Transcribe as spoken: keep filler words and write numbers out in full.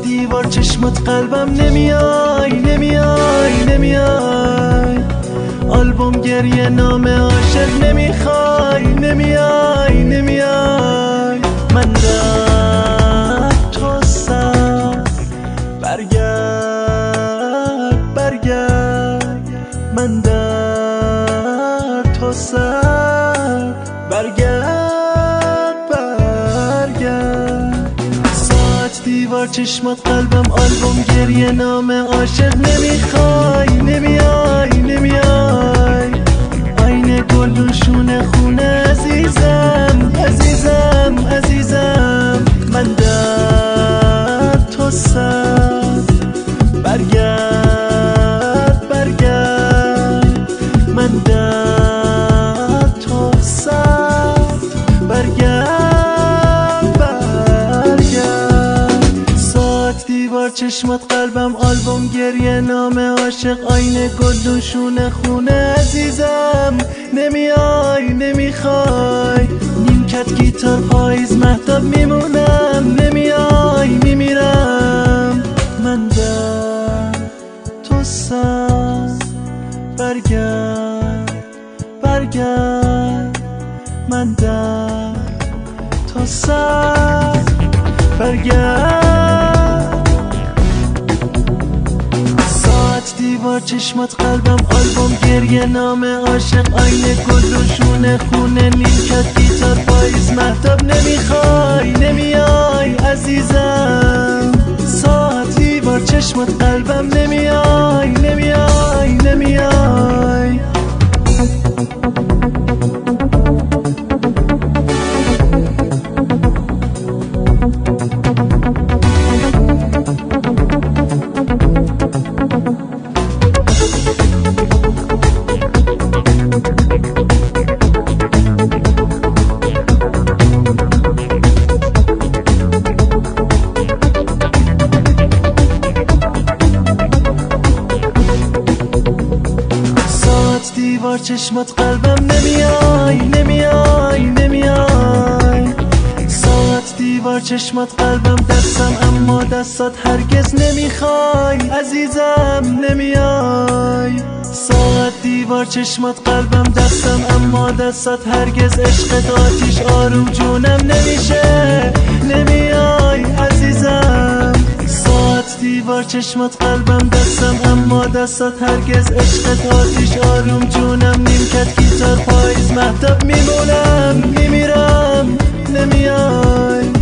دیوار چشمات قلبم نمیای نمیای نمیای آلبوم گریه نام عاشق نمیخوای نمیای نمیای من در تو سر برگرد برگرد من در تو سر برگرد برگرد ساعت دیوار چشمات قلبم آلبوم گریه نام عاشق نمیخوای نمیای نمیای آینه گلوشون خونه عزیزم عزیزم عزیزم من در تو سر برگرد برگرد من در تو سر برگرد برگرد ساعت دیوار چشمات قلبم آلبوم گریه نام عاشق آینه گلوشون خونه عزیزم نمیای نمیخوای نیمکت گیتار پاییز مهتاب میمونم نمیای میمیرم من در تو سر برگرد برگرد من در تو سر برگرد ساعت دیوار چشمات قلبم آلبوم گریه نام عاشق آینه گلوشون خونه نیمکت گیتار پاییز مهتاب نمیخوای نمیای عزیزم ساعت دیوار چشمات قلبم نمیای نمیای نمیای دیوار چشمات قلبم نمیای نمیای نمیای ساعت دیوار چشمات قلبم دستم اما دستات هرگز نمیخوای عزیزم نمیای ساعت دیوار چشمات قلبم دستم اما دستات هرگز عشقت آتیش آروم جونم نمیشه نمیای عزیزم ساعت دیوار چشمات قلبم دستم اما دستات هرگز عشقت آتیش آروم جونم نیمکت گیتار پاییز مهتاب میمونم میمیرم نمیای